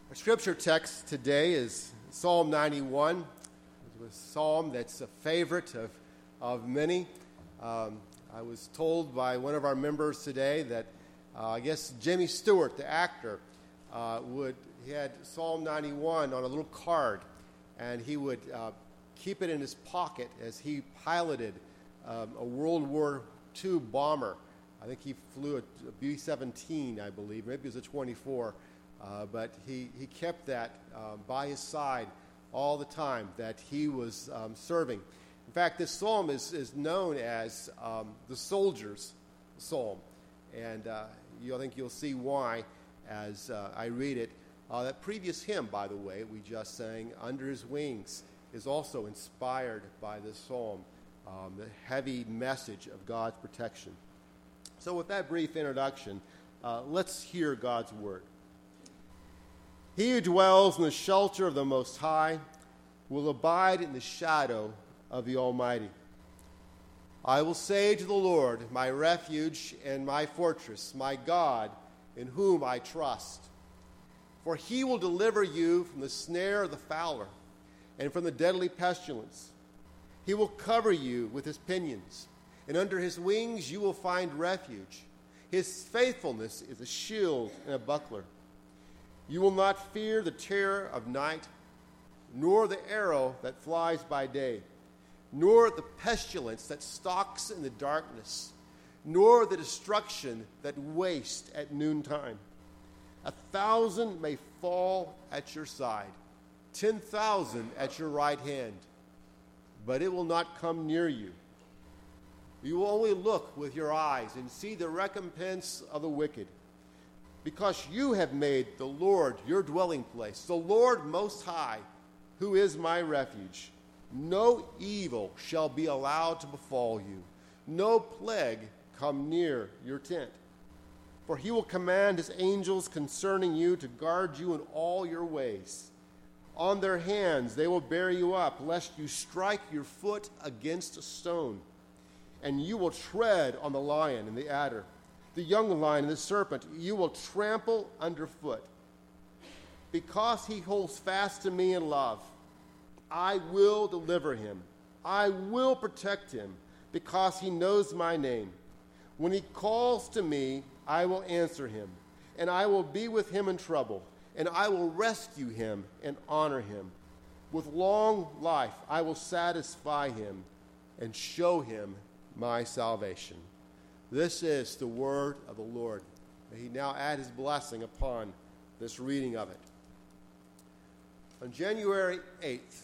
Our scripture text today is Psalm 91. It's a psalm that's a favorite of many. I was told by one of our members today that I guess Jimmy Stewart, the actor, he had Psalm 91 on a little card, and he would keep it in his pocket as he piloted a World War II bomber. I think he flew a B-17, I believe. Maybe it was a 24. But he kept that by his side all the time that he was serving. In fact, this psalm is known as the soldier's psalm. And I think you'll see why as I read it. That previous hymn, by the way, we just sang, Under His Wings, is also inspired by this psalm, the heavy message of God's protection. So with that brief introduction, let's hear God's word. He who dwells in the shelter of the Most High will abide in the shadow of the Almighty. I will say to the Lord, my refuge and my fortress, my God, in whom I trust. For he will deliver you from the snare of the fowler and from the deadly pestilence. He will cover you with his pinions, and under his wings you will find refuge. His faithfulness is a shield and a buckler. You will not fear the terror of night, nor the arrow that flies by day, nor the pestilence that stalks in the darkness, nor the destruction that wastes at noontime. 1,000 may fall at your side, 10,000 at your right hand, but it will not come near you. You will only look with your eyes and see the recompense of the wicked. Because you have made the Lord your dwelling place, the Lord Most High, who is my refuge. No evil shall be allowed to befall you, no plague come near your tent. For he will command his angels concerning you to guard you in all your ways. On their hands they will bear you up, lest you strike your foot against a stone. And you will tread on the lion and the adder, the young lion and the serpent you will trample underfoot. Because he holds fast to me in love, I will deliver him. I will protect him, because he knows my name. When he calls to me, I will answer him, and I will be with him in trouble, and I will rescue him and honor him. With long life I will satisfy him and show him my salvation. This is the word of the Lord. May he now add his blessing upon this reading of it. On January 8th,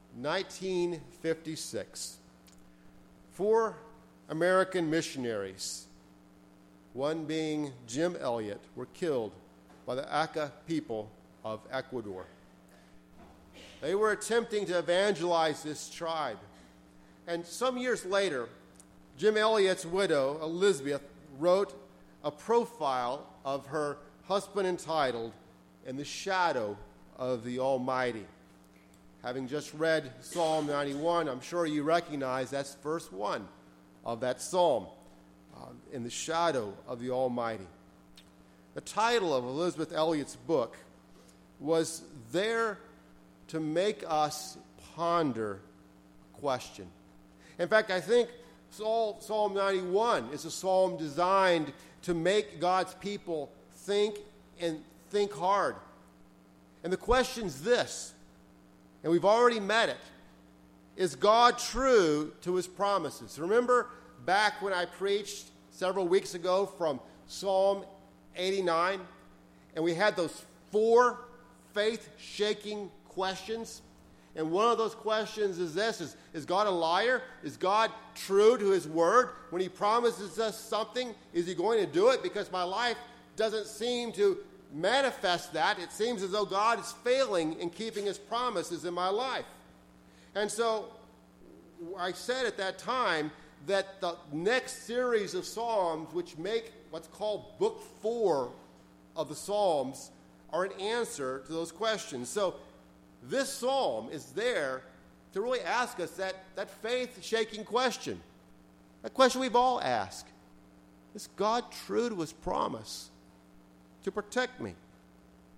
1956, 4 American missionaries, one being Jim Elliot, were killed by the Auca people of Ecuador. They were attempting to evangelize this tribe. And some years later, Jim Elliot's widow, Elizabeth, wrote a profile of her husband entitled, In the Shadow of the Almighty. Having just read Psalm 91, I'm sure you recognize that's verse 1 of that psalm, In the Shadow of the Almighty. The title of Elizabeth Elliot's book was there to make us ponder a question. In fact, I think Psalm 91 is a psalm designed to make God's people think and think hard. And the question's this, and we've already met it. Is God true to his promises? Remember back when I preached several weeks ago from Psalm 89, and we had those 4 faith-shaking questions? And one of those questions is this, is God a liar? Is God true to his word? When he promises us something, is he going to do it? Because my life doesn't seem to manifest that. It seems as though God is failing in keeping his promises in my life. And so I said at that time that the next series of Psalms, which make what's called Book 4 of the Psalms, are an answer to those questions. So this psalm is there to really ask us that faith-shaking question, that question we've all asked. Is God true to his promise to protect me?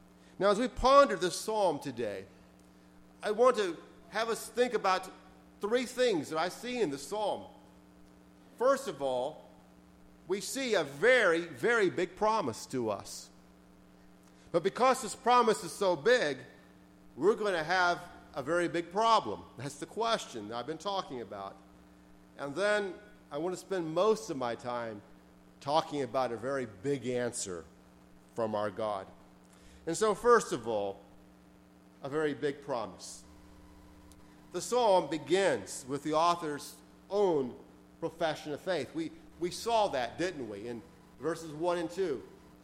Now, as we ponder this psalm today, I want to have us think about three things that I see in the psalm. First of all, we see a very, very big promise to us. But because this promise is so big, we're going to have a very big problem. That's the question that I've been talking about. And then I want to spend most of my time talking about a very big answer from our God. And so, first of all, a very big promise. The psalm begins with the author's own profession of faith. We saw that, didn't we, in verses 1 and 2.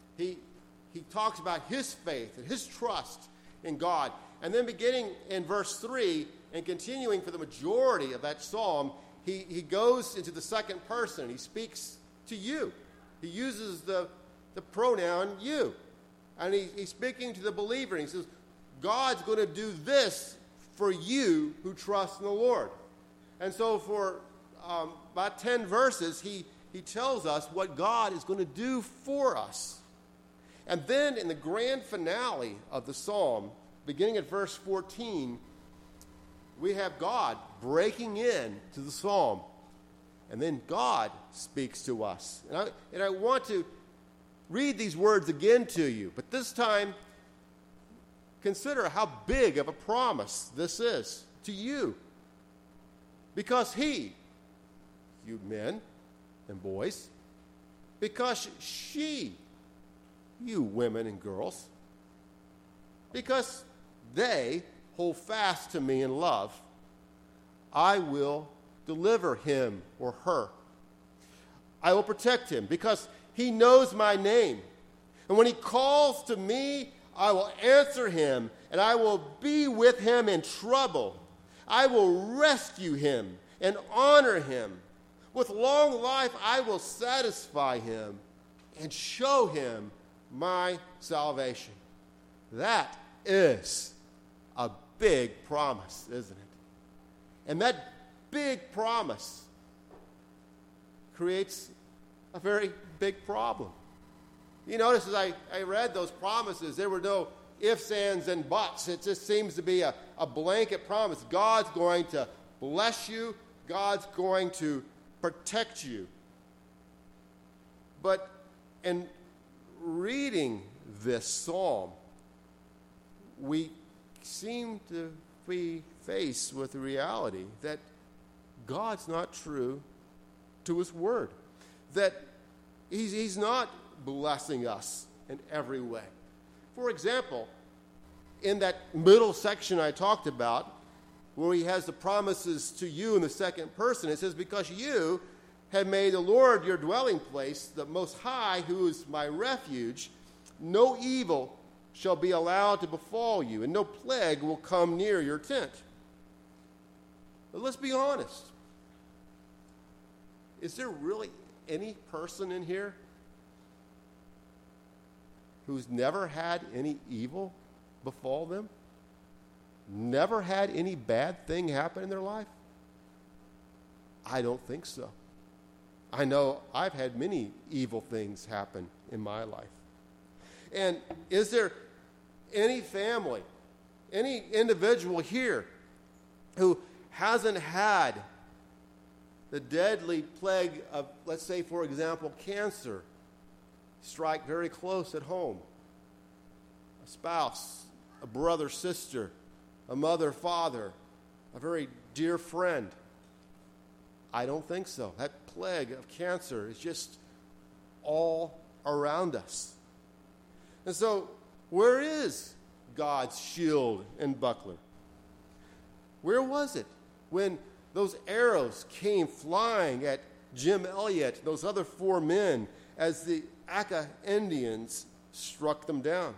He talks about his faith and his trust in God. And then beginning in verse 3 and continuing for the majority of that psalm, he goes into the second person. He speaks to you. He uses the pronoun you. And he's speaking to the believer. And he says, God's going to do this for you who trust in the Lord. And so for about 10 verses, he tells us what God is going to do for us. And then in the grand finale of the psalm, beginning at verse 14, we have God breaking in to the psalm. And then God speaks to us. And I want to read these words again to you, but this time consider how big of a promise this is to you. Because he, you men and boys, because she, you women and girls, because they hold fast to me in love, I will deliver him or her. I will protect him because he knows my name. And when he calls to me, I will answer him, and I will be with him in trouble. I will rescue him and honor him. With long life, I will satisfy him and show him my salvation. That is a big promise, isn't it? And that big promise creates a very big problem. You notice as I read those promises, there were no ifs, ands, and buts. It just seems to be a blanket promise. God's going to bless you. God's going to protect you. But in reading this psalm, we seem to be faced with the reality that God's not true to his word. That he's not blessing us in every way. For example, in that middle section I talked about, where he has the promises to you in the second person, it says, because you have made the Lord your dwelling place, the Most High, who is my refuge, no evil shall be allowed to befall you, and no plague will come near your tent. But let's be honest. Is there really any person in here who's never had any evil befall them? Never had any bad thing happen in their life? I don't think so. I know I've had many evil things happen in my life. And is there any family, any individual here who hasn't had the deadly plague of, let's say, for example, cancer strike very close at home? A spouse, a brother, sister, a mother, father, a very dear friend. I don't think so. That plague of cancer is just all around us. And so, where is God's shield and buckler? Where was it when those arrows came flying at Jim Elliott, those other 4 men, as the Aka Indians struck them down?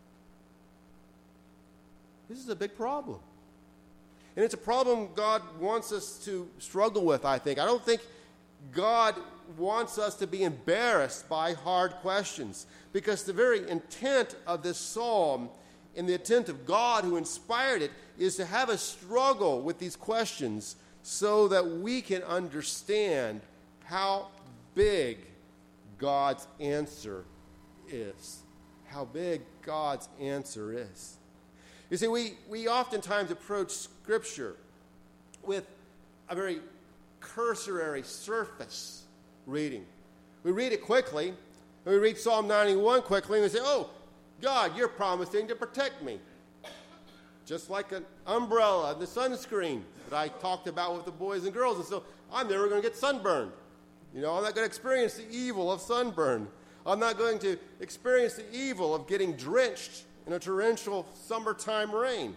This is a big problem. And it's a problem God wants us to struggle with, I think. I don't think God wants us to be embarrassed by hard questions, because the very intent of this psalm and the intent of God who inspired it is to have us struggle with these questions so that we can understand how big God's answer is, how big God's answer is. You see, we oftentimes approach Scripture with a very cursory, surface reading. We read it quickly, and we read Psalm 91 quickly, and we say, oh, God, you're promising to protect me. Just like an umbrella, the sunscreen that I talked about with the boys and girls. And so I'm never going to get sunburned. I'm not going to experience the evil of sunburn. I'm not going to experience the evil of getting drenched in a torrential summertime rain.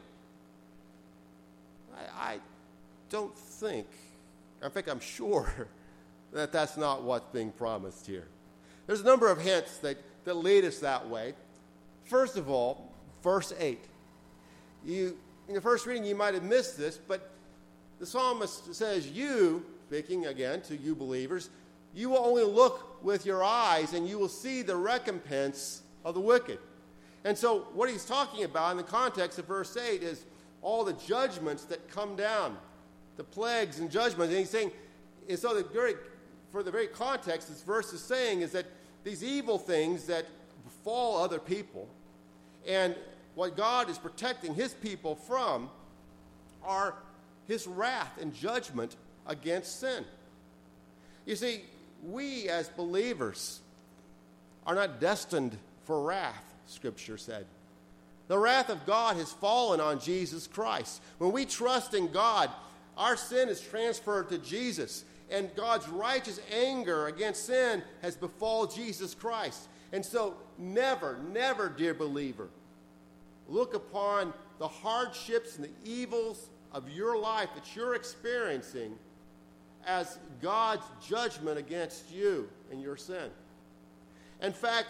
I don't think, in fact, I'm sure that that's not what's being promised here. There's a number of hints that lead us that way. First of all, verse 8. In the first reading, you might have missed this, but the psalmist says, you, speaking again to you believers, you will only look with your eyes and you will see the recompense of the wicked. And so what he's talking about in the context of verse 8 is all the judgments that come down, the plagues and judgments. And he's saying, and so for the very context this verse is saying is that these evil things that befall other people and what God is protecting his people from are his wrath and judgment against sin. You see, we as believers are not destined for wrath, Scripture said. The wrath of God has fallen on Jesus Christ. When we trust in God, our sin is transferred to Jesus, and God's righteous anger against sin has befallen Jesus Christ. And so never, never, dear believer, look upon the hardships and the evils of your life that you're experiencing as God's judgment against you and your sin. In fact,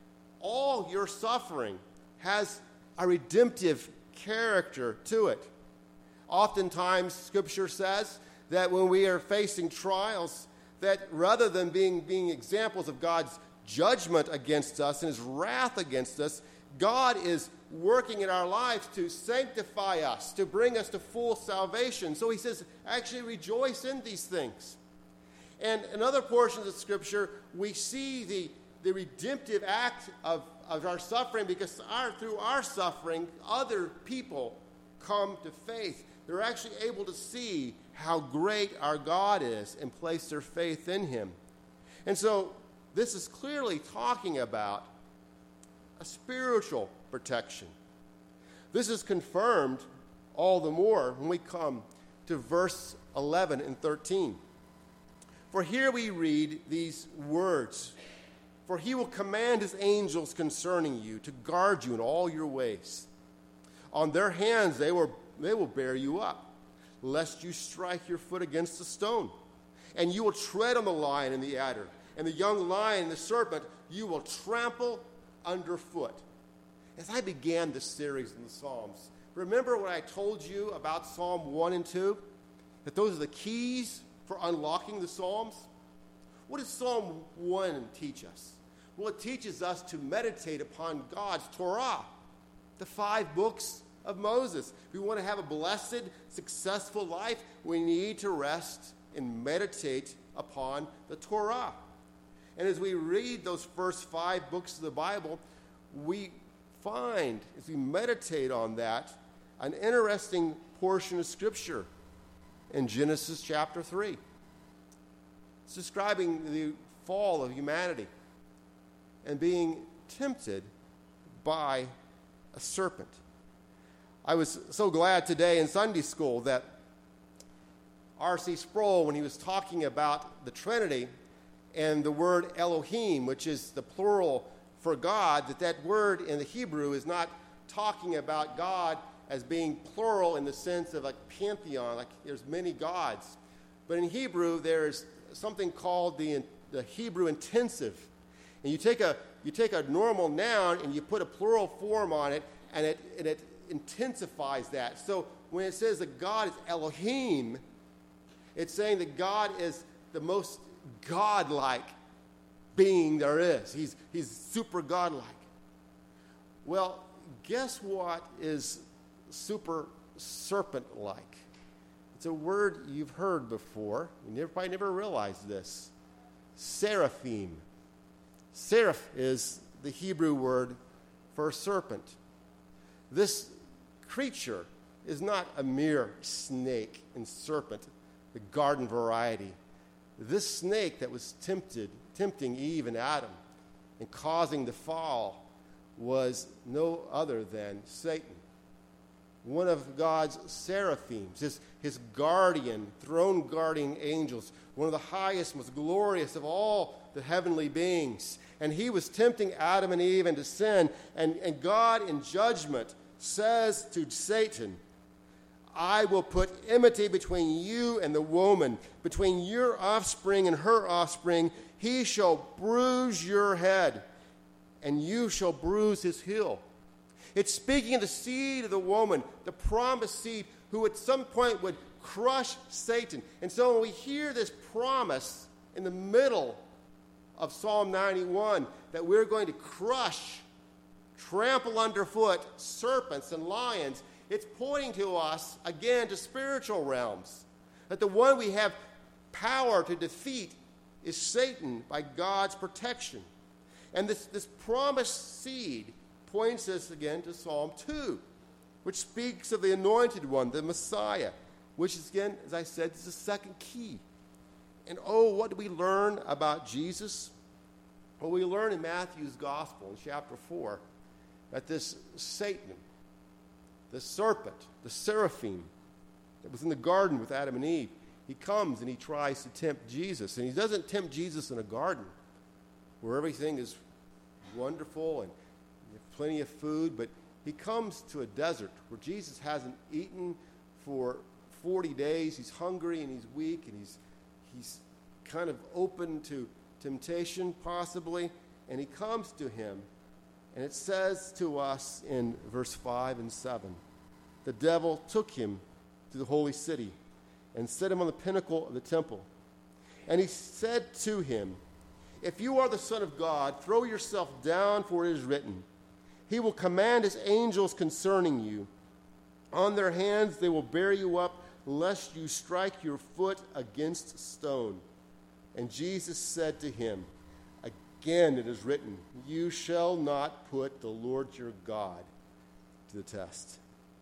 all your suffering has a redemptive character to it. Oftentimes, Scripture says that when we are facing trials, that rather than being examples of God's judgment against us and his wrath against us, God is working in our lives to sanctify us, to bring us to full salvation. So he says, actually rejoice in these things. And in other portions of Scripture, we see the redemptive act of our suffering because through our suffering, other people come to faith. They're actually able to see how great our God is and place their faith in him. And so this is clearly talking about a spiritual protection. This is confirmed all the more when we come to verse 11 and 13. For here we read these words, for he will command his angels concerning you to guard you in all your ways. On their hands they will bear you up, lest you strike your foot against a stone. And you will tread on the lion and the adder, and the young lion and the serpent you will trample underfoot. As I began this series in the Psalms, remember what I told you about Psalm 1 and 2? That those are the keys for unlocking the Psalms? What does Psalm 1 teach us? Well, it teaches us to meditate upon God's Torah, the 5 books of Moses. If we want to have a blessed, successful life, we need to rest and meditate upon the Torah. And as we read those first 5 books of the Bible, we find, as we meditate on that, an interesting portion of Scripture in Genesis chapter 3. It's describing the fall of humanity and being tempted by a serpent. I was so glad today in Sunday school that R.C. Sproul, when he was talking about the Trinity and the word Elohim, which is the plural for God, that word in the Hebrew is not talking about God as being plural in the sense of a pantheon, like there's many gods. But in Hebrew, there's something called the Hebrew intensive. And you take a normal noun and you put a plural form on it, and it intensifies that. So when it says that God is Elohim, it's saying that God is the most godlike being there is. He's super godlike. Well, guess what is super serpent-like? It's a word you've heard before. You probably never realized this. Seraphim. Seraph is the Hebrew word for a serpent. This creature is not a mere snake and serpent, the garden variety. This snake that was tempting Eve and Adam and causing the fall was no other than Satan, one of God's seraphims, his guardian, throne guarding angels, one of the highest, most glorious of all the heavenly beings. And he was tempting Adam and Eve into sin, and God in judgment says to Satan, I will put enmity between you and the woman, between your offspring and her offspring. He shall bruise your head, and you shall bruise his heel. It's speaking of the seed of the woman, the promised seed, who at some point would crush Satan. And so when we hear this promise in the middle of Psalm 91, that we're going to crush, trample underfoot serpents and lions, it's pointing to us, again, to spiritual realms. That the one we have power to defeat is Satan by God's protection. And this promised seed points us again to Psalm 2, which speaks of the anointed one, the Messiah, which is, again, as I said, is the second key. And what do we learn about Jesus? Well, we learn in Matthew's Gospel in chapter 4 that this Satan, the serpent, the seraphim that was in the garden with Adam and Eve, he comes and he tries to tempt Jesus. And he doesn't tempt Jesus in a garden where everything is wonderful and you have plenty of food, but he comes to a desert where Jesus hasn't eaten for 40 days. He's hungry and he's weak and he's kind of open to temptation possibly, and he comes to him. And it says to us in verse 5 and 7, the devil took him to the holy city and set him on the pinnacle of the temple. And he said to him, if you are the Son of God, throw yourself down, for it is written, he will command his angels concerning you. On their hands they will bear you up, lest you strike your foot against a stone. And Jesus said to him, again it is written, you shall not put the Lord your God to the test.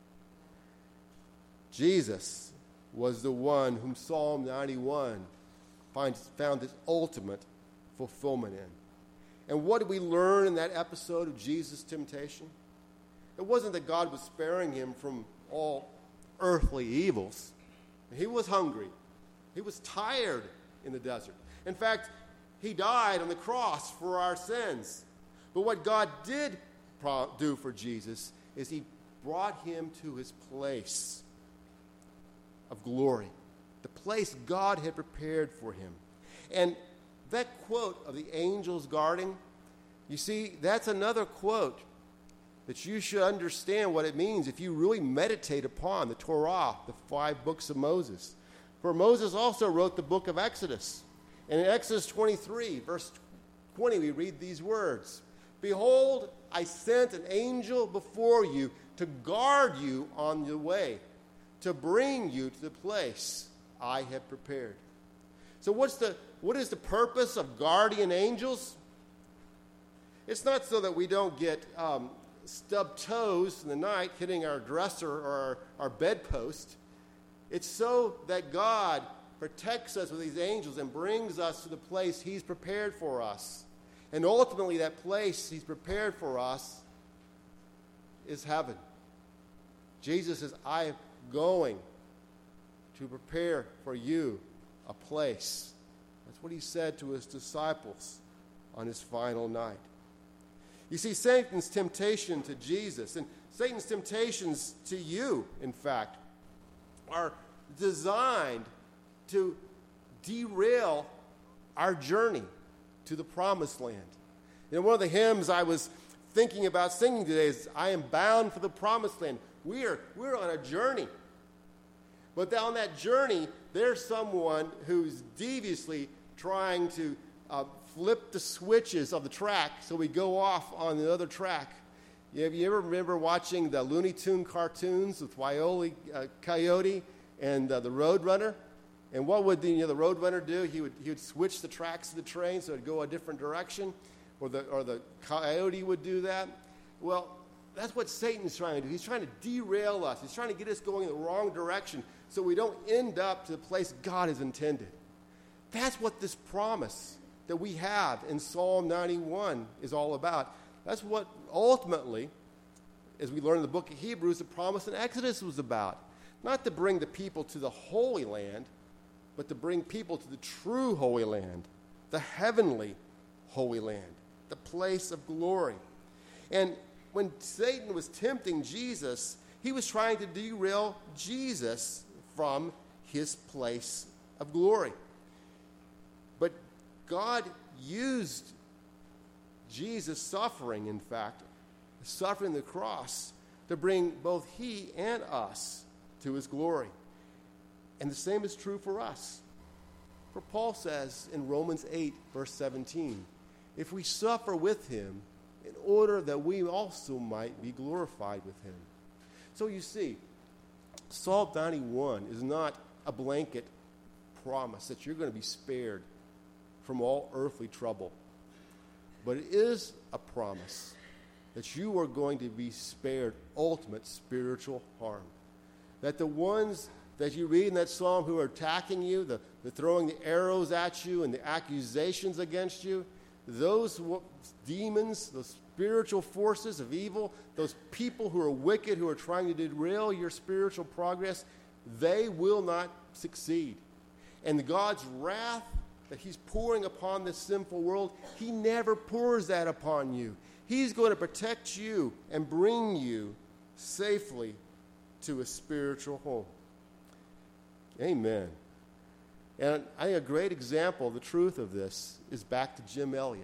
Jesus was the one whom Psalm 91 found its ultimate fulfillment in. And what did we learn in that episode of Jesus' temptation? It wasn't that God was sparing him from all earthly evils. He was hungry. He was tired in the desert. In fact, he died on the cross for our sins. But what God did do for Jesus is he brought him to his place of glory, the place God had prepared for him. And that quote of the angels guarding, you see, that's another quote that you should understand what it means if you really meditate upon the Torah, the 5 books of Moses. For Moses also wrote the book of Exodus. And in Exodus 23, verse 20, we read these words, behold, I sent an angel before you to guard you on the way, to bring you to the place I have prepared. So what is the purpose of guardian angels? It's not so that we don't get stubbed toes in the night hitting our dresser or our bedpost. It's so that God protects us with these angels and brings us to the place he's prepared for us. And ultimately, that place he's prepared for us is heaven. Jesus says, I am going to prepare for you a place. That's what he said to his disciples on his final night. You see, Satan's temptation to Jesus and Satan's temptations to you, in fact, are designed to derail our journey to the promised land. You know, one of the hymns I was thinking about singing today is, I am bound for the promised land. We're on a journey. But on that journey, there's someone who's deviously trying to flip the switches of the track so we go off on the other track. Have you ever remember watching the Looney Tune cartoons with Wile E. Coyote and the Roadrunner? And what would the Roadrunner do? He would switch the tracks of the train so it would go a different direction, or the Coyote would do that. Well, that's what Satan's trying to do. He's trying to derail us. He's trying to get us going in the wrong direction so we don't end up to the place God has intended. That's what this promise that we have in Psalm 91 is all about. That's what ultimately, as we learn in the book of Hebrews, the promise in Exodus was about. Not to bring the people to the Holy Land, but to bring people to the true Holy Land, the heavenly Holy Land, the place of glory. And when Satan was tempting Jesus, he was trying to derail Jesus from his place of glory. But God used Jesus' suffering, in fact, suffering the cross, to bring both he and us to his glory. And the same is true for us. For Paul says in Romans 8, verse 17, if we suffer with him, in order that we also might be glorified with him. So you see, Psalm 91 is not a blanket promise that you're going to be spared from all earthly trouble. But it is a promise that you are going to be spared ultimate spiritual harm. That the ones that you read in that psalm who are attacking you, the throwing the arrows at you and the accusations against you, those demons, those spiritual forces of evil, those people who are wicked, who are trying to derail your spiritual progress, they will not succeed. And God's wrath that he's pouring upon this sinful world, he never pours that upon you. He's going to protect you and bring you safely to a spiritual home. Amen. And I think a great example of the truth of this is back to Jim Elliot.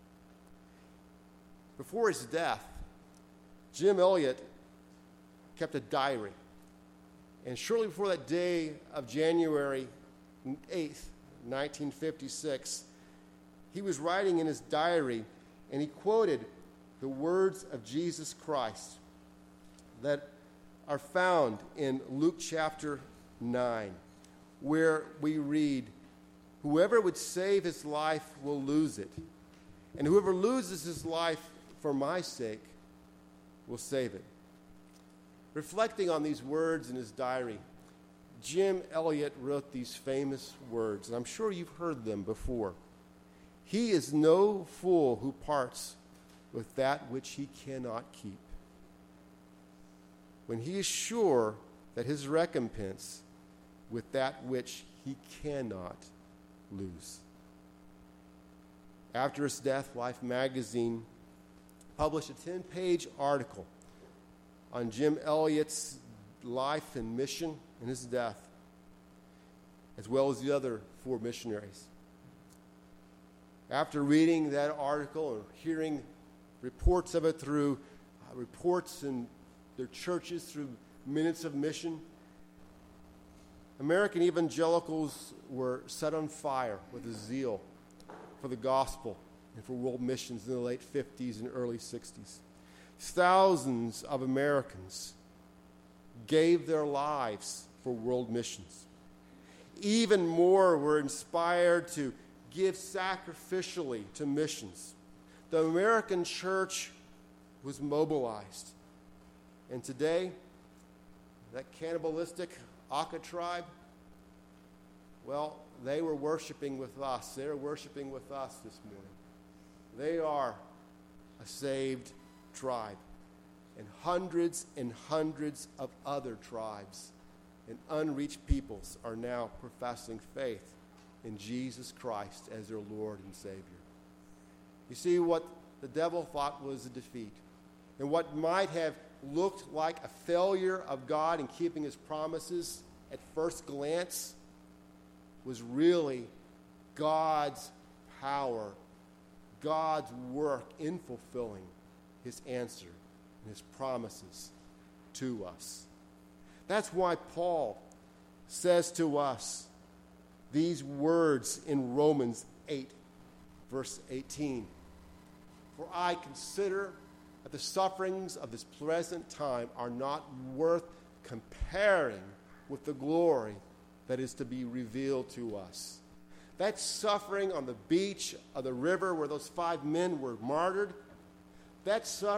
Before his death, Jim Elliot kept a diary. And shortly before that day of January 8th, 1956, he was writing in his diary, and he quoted the words of Jesus Christ that are found in Luke chapter 9, where we read, whoever would save his life will lose it, and whoever loses his life for my sake will save it. Reflecting on these words in his diary, Jim Elliot wrote these famous words, and I'm sure you've heard them before. He is no fool who parts with that which he cannot keep, when he is sure that his recompense with that which he cannot lose. After his death, Life magazine published a 10-page article on Jim Elliot's life and mission and his death, as well as the other 4 missionaries. After reading that article or hearing reports of it through reports in their churches, through Minutes of Mission, American evangelicals were set on fire with a zeal for the gospel and for world missions in the late 50s and early 60s. Thousands of Americans gave their lives for world missions. Even more were inspired to give sacrificially to missions. The American church was mobilized. And today, that cannibalistic Aka tribe, well, they were worshiping with us. They're worshiping with us this morning. They are a saved tribe. And hundreds of other tribes and unreached peoples are now professing faith in Jesus Christ as their Lord and Savior. You see, what the devil thought was a defeat, and what might have looked like a failure of God in keeping his promises at first glance, was really God's power, God's work in fulfilling his answer and his promises to us. That's why Paul says to us these words in Romans 8, verse 18. For I consider that the sufferings of this present time are not worth comparing with the glory that is to be revealed to us. That suffering on the beach of the river where those 5 men were martyred, that suffering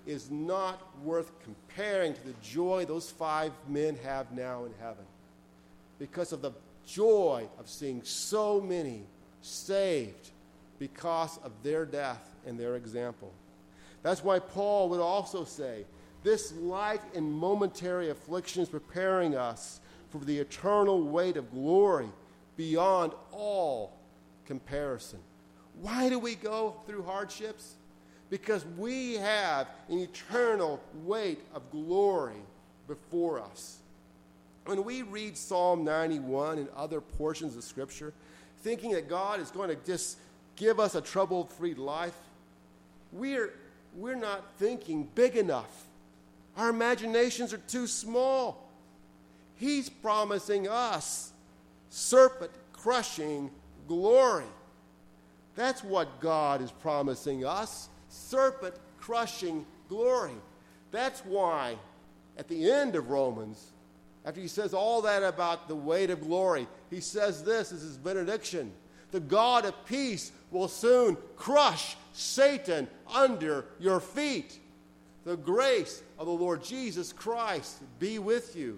is not worth comparing to the joy those 5 men have now in heaven, because of the joy of seeing so many saved because of their death and their example. That's why Paul would also say, this light and momentary affliction is preparing us for the eternal weight of glory beyond all comparison. Why do we go through hardships? Because we have an eternal weight of glory before us. When we read Psalm 91 and other portions of Scripture, thinking that God is going to just give us a trouble-free life, we're not thinking big enough. Our imaginations are too small. He's promising us serpent-crushing glory. That's what God is promising us, serpent-crushing glory. That's why at the end of Romans, after he says all that about the weight of glory, he says this as his benediction: the God of peace will soon crush Satan under your feet. The grace of the Lord Jesus Christ be with you.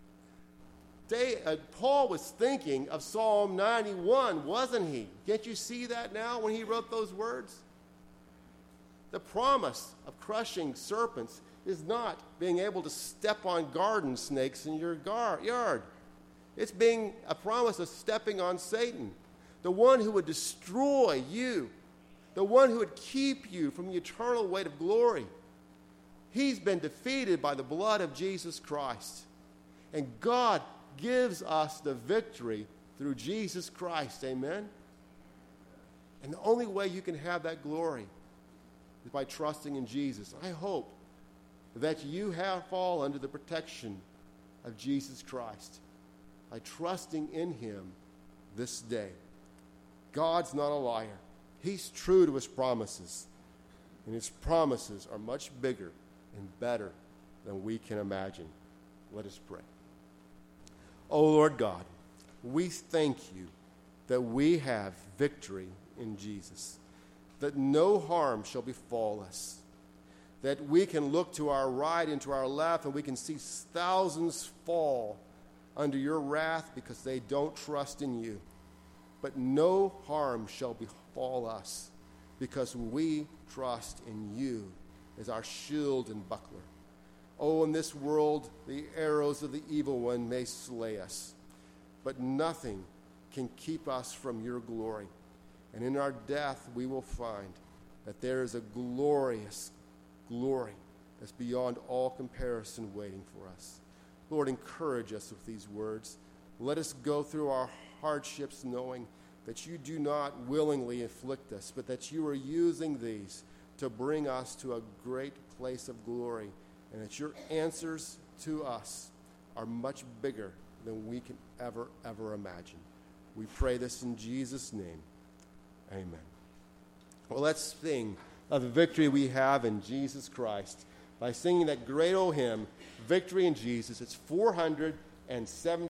Paul was thinking of Psalm 91, wasn't he? Can't you see that now when he wrote those words? The promise of crushing serpents is not being able to step on garden snakes in your yard. It's being a promise of stepping on Satan, the one who would destroy you, the one who would keep you from the eternal weight of glory. He's been defeated by the blood of Jesus Christ. And God gives us the victory through Jesus Christ. Amen? And the only way you can have that glory is by trusting in Jesus. I hope that you have fall under the protection of Jesus Christ by trusting in him this day. God's not a liar. He's true to his promises. And his promises are much bigger and better than we can imagine. Let us pray. Oh, Lord God, we thank you that we have victory in Jesus, that no harm shall befall us, that we can look to our right and to our left and we can see thousands fall under your wrath because they don't trust in you. But no harm shall befall us because we trust in you as our shield and buckler. Oh, in this world, the arrows of the evil one may slay us, but nothing can keep us from your glory. And in our death, we will find that there is a glorious glory that's beyond all comparison waiting for us. Lord, encourage us with these words. Let us go through our hardships knowing that you do not willingly inflict us, but that you are using these to bring us to a great place of glory, and that your answers to us are much bigger than we can ever imagine. We pray this in Jesus' name. Amen. Well, let's sing of the victory we have in Jesus Christ by singing that great old hymn, Victory in Jesus. It's 407.